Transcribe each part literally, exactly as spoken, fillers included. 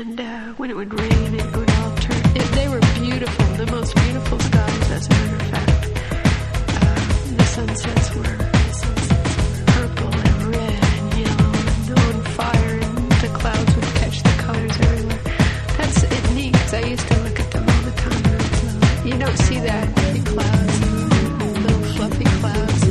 And uh, when it would rain, it would all turn. It, they were beautiful, the most beautiful skies, as a matter of fact. Uh, the sunsets were purple and red and yellow and on fire, and the clouds would catch the colors everywhere. That's it neat, because I used to look at them all the time when I was little. You don't see that in clouds, little fluffy clouds.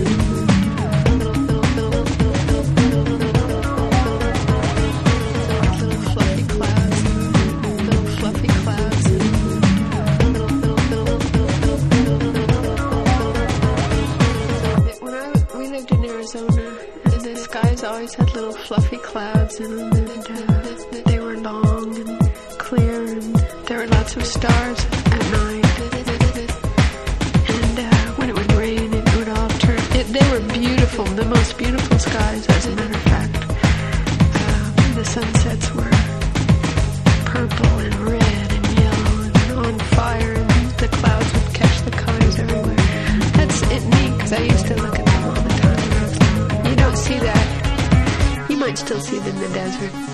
Arizona, and the skies always had little fluffy clouds in them, and uh, they were long and clear, and there were lots of stars at night. And uh, when it would rain, it would all turn. It, they were beautiful, the most beautiful skies, as a matter of fact. Uh, the sunsets were purple and red and yellow and on fire, and the clouds would catch the colors everywhere. That's it neat, because I used to look at them all the time. You don't see that. You might still see them in the desert.